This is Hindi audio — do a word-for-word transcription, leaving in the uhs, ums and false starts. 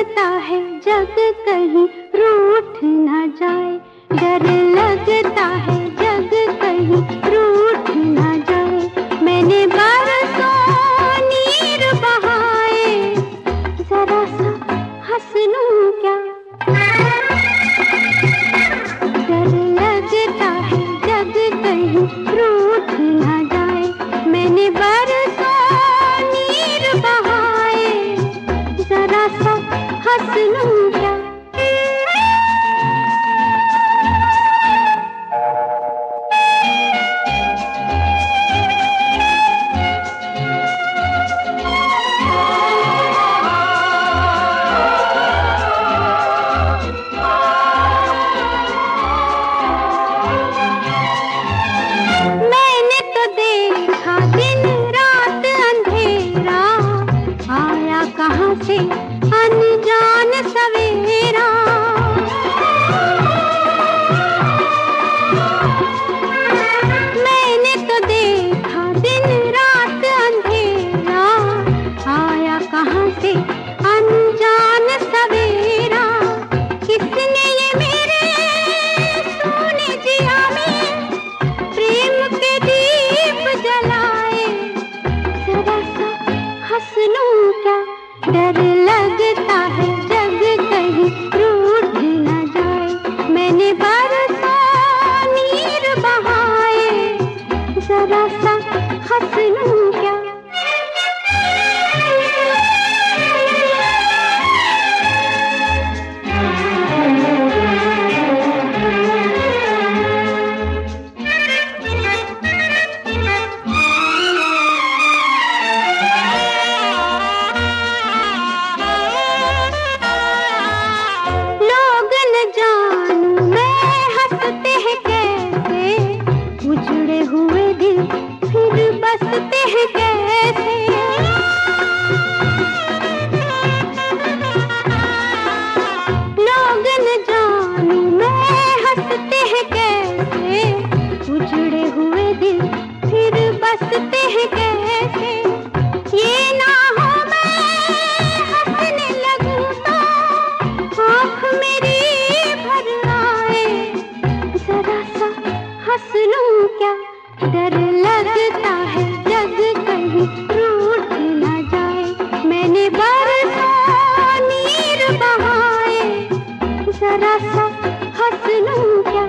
लगता है जग कहीं रूठ न जाए, डर लगता है जग कहीं रूठ न जाए। मैंने बरसों नीर बहाए, जरा सा हंस लूं क्या? डर लगता है जग कहीं रूठ न जाए। मैंने बरसों नीर बहाए, जरा सा हंस लूं क्या? मैंने तो देखा दिन रात अंधेरा, आया कहाँ से अनजान सवेरा। मैंने तो देखा दिन रात अंधेरा, आया कहाँ से अनजान सवेरा। किसने ये मेरे सोने जिया में प्रेम के दीप जलाए, जरा सा हंस लूं क्या? डर लगता है जग कहीं रूठ न जाए। मैंने बरसों नीर बहाए, जरा सा हंस लूं क्या? लोग न जानूं मैं हंसते हैं कैसे, उजड़े हुए दिल फिर बसते हैं कैसे। लोग न जानूं मैं हंसते हैं कैसे, उजड़े हुए दिल फिर बसते हैं कैसे। ये ना हो मैं हंसने लगूं तो आँख मेरी भर आए, जरा सा हंस लूं क्या? डर लगता है जग कहीं रूठ न जाए। मैंने बरसों नीर बहाए, जरा सा हंस लूं क्या?